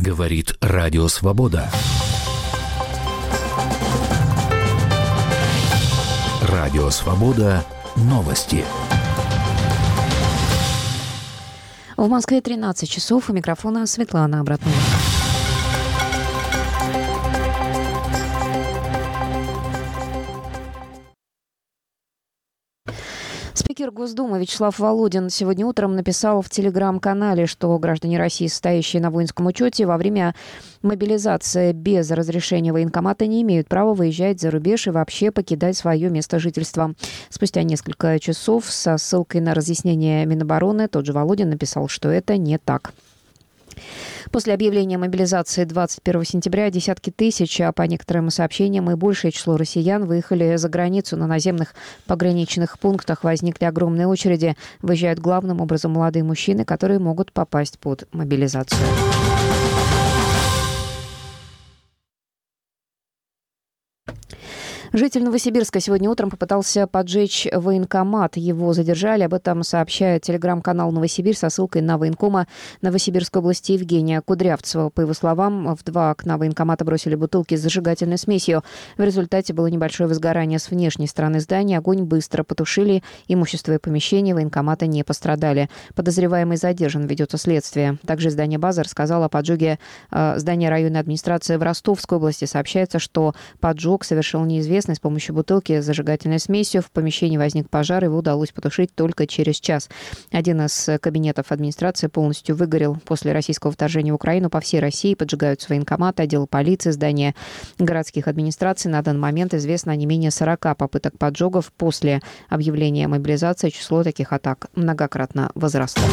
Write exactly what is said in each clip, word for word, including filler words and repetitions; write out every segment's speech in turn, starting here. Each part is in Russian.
Говорит Радио Свобода. Радио Свобода. Новости. В Москве тринадцать часов. У микрофона Светлана Обратнова. Спикер Госдумы Вячеслав Володин сегодня утром написал в телеграм-канале, что граждане России, состоящие на воинском учете, во время мобилизации без разрешения военкомата не имеют права выезжать за рубеж и вообще покидать свое место жительства. Спустя несколько часов со ссылкой на разъяснение Минобороны тот же Володин написал, что это не так. После объявления мобилизации двадцать первого сентября десятки тысяч, а по некоторым сообщениям и большее число россиян выехали за границу. На наземных пограничных пунктах возникли огромные очереди. Выезжают главным образом молодые мужчины, которые могут попасть под мобилизацию. Житель Новосибирска сегодня утром попытался поджечь военкомат. Его задержали. Об этом сообщает телеграм-канал «Новосибирск» со ссылкой на военкома Новосибирской области Евгения Кудрявцева. По его словам, в два окна военкомата бросили бутылки с зажигательной смесью. В результате было небольшое возгорание с внешней стороны здания. Огонь быстро потушили. Имущество и помещения военкомата не пострадали. Подозреваемый задержан. Ведется следствие. Также издание «База» рассказало о поджоге э, здания районной администрации в Ростовской области. Сообщается, что поджог совершил неизвестный. С помощью бутылки с зажигательной смесью. В помещении возник пожар, его удалось потушить только через час. Один из кабинетов администрации полностью выгорел. После российского вторжения в Украину по всей России поджигаются военкоматы, отделы полиции, здания городских администраций. На данный момент известно о не менее сорока попыток поджогов. После объявления мобилизации число таких атак многократно возросло.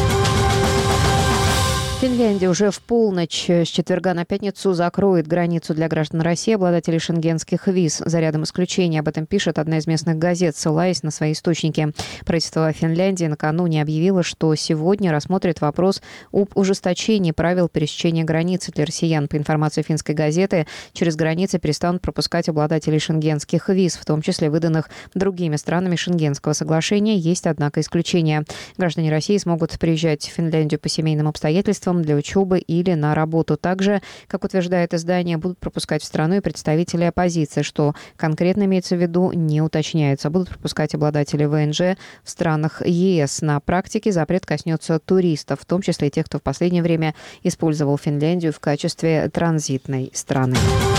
Финляндия уже в полночь с четверга на пятницу закроет границу для граждан России, обладателей шенгенских виз. За рядом исключений. Об этом пишет одна из местных газет, ссылаясь на свои источники. Правительство Финляндии накануне объявило, что сегодня рассмотрит вопрос об ужесточении правил пересечения границы для россиян. По информации финской газеты, через границы перестанут пропускать обладателей шенгенских виз, в том числе выданных другими странами Шенгенского соглашения. Есть, однако, исключения. Граждане России смогут приезжать в Финляндию по семейным обстоятельствам, для учебы или на работу. Также, как утверждает издание, будут пропускать в страну и представители оппозиции, что конкретно имеется в виду, не уточняется. Будут пропускать обладатели вэ эн жэ в странах е эс. На практике запрет коснется туристов, в том числе и тех, кто в последнее время использовал Финляндию в качестве транзитной страны.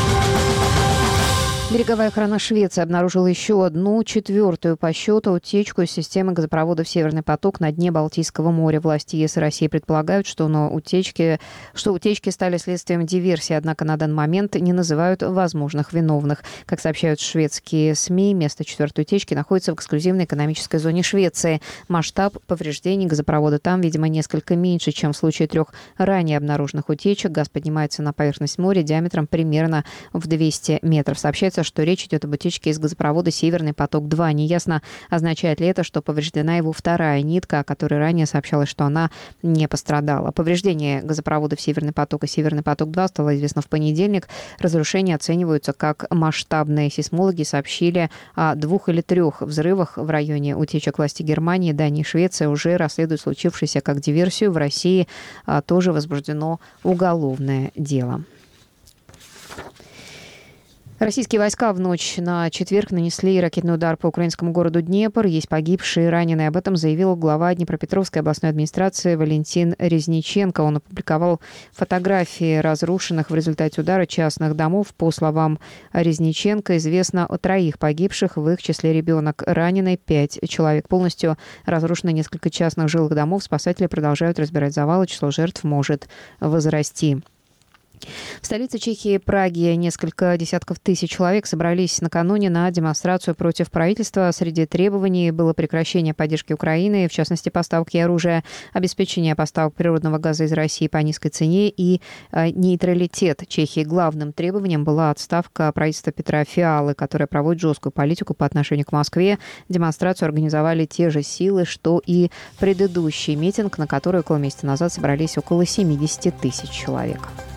Береговая охрана Швеции обнаружила еще одну, четвертую по счету, утечку из системы газопроводов «Северный поток» на дне Балтийского моря. Власти е эс и России предполагают, что, на утечке, что утечки стали следствием диверсии, однако на данный момент не называют возможных виновных. Как сообщают шведские СМИ, место четвертой утечки находится в эксклюзивной экономической зоне Швеции. Масштаб повреждений газопровода там, видимо, несколько меньше, чем в случае трех ранее обнаруженных утечек. Газ поднимается на поверхность моря диаметром примерно в двести метров. Сообщается, что речь идет об утечке из газопровода «Северный поток-два». Неясно, означает ли это, что повреждена его вторая нитка, о которой ранее сообщалось, что она не пострадала. Повреждение газопроводов «Северный поток» и «Северный поток-два» стало известно в понедельник. Разрушения оцениваются как масштабные. Сейсмологи сообщили о двух или трех взрывах в районе утечек. Власти Германии, Дании и Швеции уже расследуют случившееся как диверсию. В России тоже возбуждено уголовное дело. Российские войска в ночь на четверг нанесли ракетный удар по украинскому городу Днепр. Есть погибшие и раненые. Об этом заявил глава Днепропетровской областной администрации Валентин Резниченко. Он опубликовал фотографии разрушенных в результате удара частных домов. По словам Резниченко, известно о троих погибших, в их числе ребенок. Ранены пять человек. Полностью разрушено несколько частных жилых домов. Спасатели продолжают разбирать завалы. Число жертв может возрасти. В столице Чехии, Праге, несколько десятков тысяч человек собрались накануне на демонстрацию против правительства. Среди требований было прекращение поддержки Украины, в частности, поставки оружия, обеспечение поставок природного газа из России по низкой цене и э, нейтралитет Чехии. Главным требованием была отставка правительства Петра Фиалы, которое проводит жесткую политику по отношению к Москве. Демонстрацию организовали те же силы, что и предыдущий митинг, на который около месяца назад собрались около семьдесят тысяч человек.